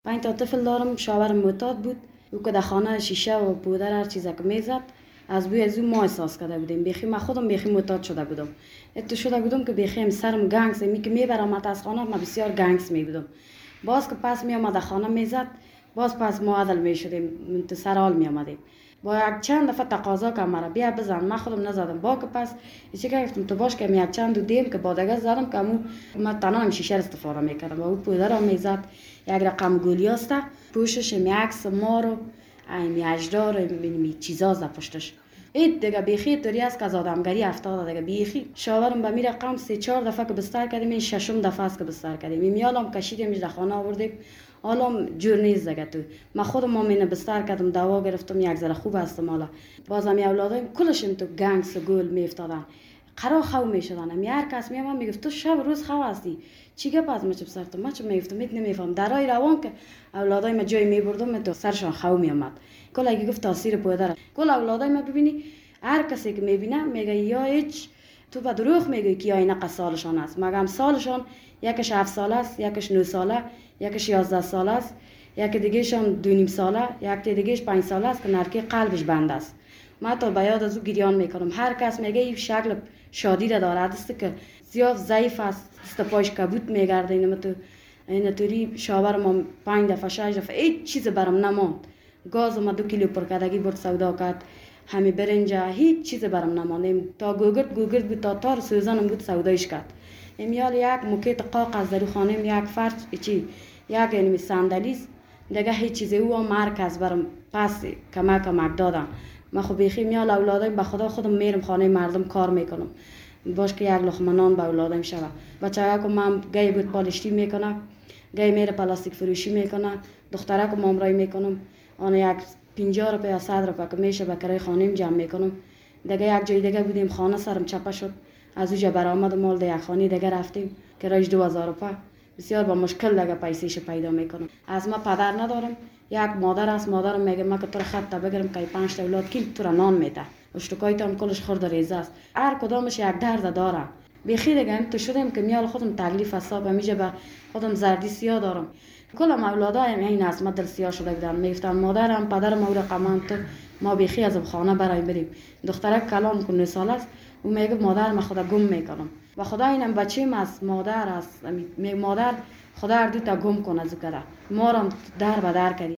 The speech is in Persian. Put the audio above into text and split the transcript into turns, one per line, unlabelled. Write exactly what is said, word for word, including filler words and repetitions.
پنج تا طفل دارم. شوهرم معتاد بود، او که در خانه شیشه و پودر هر چیزی که میزد از بوی از او ما احساس کرده بودیم. بیخی من خودم بیخی معتاد شده بودم. اتو شده بودم که بیخی سرم گنگس می که میبرم از خانه، ما بسیار گنگس می بودم. باز که پس می آمد خانه میزد، باز پس معادل می شدیم، تو سر حال می آمدیم. با یک چند دفعه تقاضا که مرا بیا بزن، من خودم نزدم. با که پس چی گفتم تو باش که می یک چند دو دیم که با دیگه زدم که مو من تنها هم شیشه استفاده میکردم. او پودر را میزد، یک رقم گولی است، پوشش می عکس ما رو می اجدار می چیزا ز پشتش. این دیگه بیخی طوری است که از آدمگری افتاده دیگه بیخی. شاورم به می رقم سه چهار دفعه که بستر کردیم، این ششم دفعه است که بستر کردیم. میالم کشیدیمش در خانه آوردیم. حالا جور نیست دیگه. تو من خودم مامینه بستر کردم، دوا گرفتم، یک ذره خوب هستم. حالا بازم می اولادایم کلشم تو گنگس گل می افتادن، قرار خو می شدن. می هر کس میام میگفت تو شب روز خو هستی، چی گپ از مچ بسر تو مچ میفتم میت نمیفهم. درای روان که اولادای ما جای می بردم تو سرشان خو می آمد. کلا اگه گفت تاثیر پودر. کلا اولادای ما ببینی هر کسی که میبینه میگه یا هیچ تو به دروغ میگی که یا اینقدر سالشان است. مگم سالشان یکش هفت ساله است، یکش نه ساله، یکش یازده ساله است، یک دیگه شان دو نیم ساله، یک دیگهش پنج ساله است که نرکی قلبش بند است. من تا به یاد از او گریان میکنم. هر کس میگه این شکل شادی را دارد است که زیاد ضعیف است، است پایش کبوت میگرده. اینم تو این توری شاور ما پنج دفعه شش دفعه هیچ چیز برام نماند. گاز ما دو کیلو پرکدگی برد سودا کرد، همه برنجه هیچ چیز برام نماندیم. تا گوگرد گوگرد بود، تا تار سوزانم بود سودایش کرد. امیال یک موکیت قاق از در خانه، یک فرش چی یک یعنی صندلیست دیگه هیچ چیزی او مرکز برام پس کمک کمک دادن. من خب بیخی میال اولادایم به خدا خودم میرم خانه مردم کار میکنم، باش که یک لقمه نان به اولادایم شوه. بچه‌ها که من گای بود پالشتی میکنه، گای میره پلاستیک فروشی میکنه، دختره که مامرای میکنم، آن یک پنجاه روپیه صد روپیه که میشه به کرای خانه‌ام جمع میکنم. دیگه یک جای دیگه بودیم، خانه سرم چپه شد، از اونجا برآمد مال ده یک خانه دیگه رفتیم کرایش دو هزار روپیه. بسیار با مشکل دیگه پیسه‌ش پیدا میکنم. از ما پدر ندارم، یک مادر است. مادرم میگه من که تو رو خط بگیرم که پنج تا اولاد کی تو را نان میده، اشتکای تو هم کلش خورد ریزه است. هر کدامش یک درد داره. بیخی دیگه تو شدم که میال خودم تکلیف حساب میشه، به خودم زردی سیاه دارم. کلم اولادایم این از ما دل سیاه شده بودن. میگفتن مادرم پدرم او رقم تو ما بیخی از خانه برای بریم. دختره کلام که نه سال است، او میگه مادر ما خدا گم میکنم. و خدا اینم بچه‌م از مادر است، می مادر خدا هر دو تا گم کنه. از کده ما را در به در کردی.